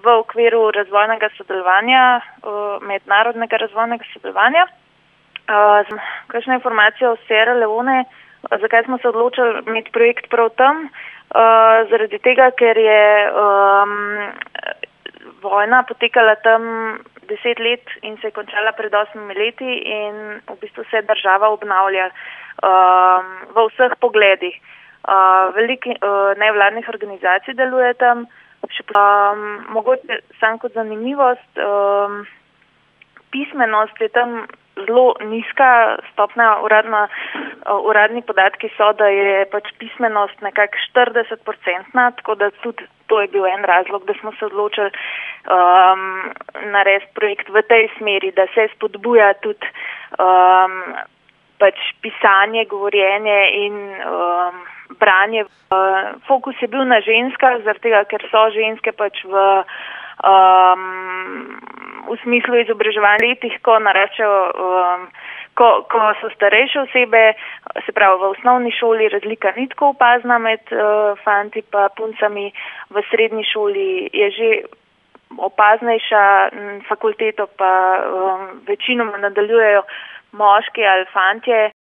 v okviru razvojnega sodelovanja, mednarodnega razvojnega sodelovanja. Kakšna informacija o Sierra Leone, zakaj smo se odločili imeti projekt prav tam? Zaradi tega, ker je vojna potekala tam 10 let in se je končala pred 8 leti in v bistvu se država obnavlja v vseh pogledih. Veliko nevladnih organizacij deluje tam, mogoče sam kot zanimivost, pismenost je tam zelo nizka stopnja, uradni podatki so, da je pač pismenost nekako 40%, tako da tudi to je bil en razlog, da smo se odločili narediti projekt v tej smeri, da se spodbuja tudi pač pisanje, govorjenje in branje. Fokus je bil na ženskah, zaradi tega, ker so ženske pač v smislu izobraževanja letih, ko naraščajo, ko so starejše osebe, se pravi v osnovni šoli razlika ni tako opazna med fanti pa puncami, v srednji šoli je že opaznejša, fakulteto pa večinoma nadaljujejo moški ali fantje,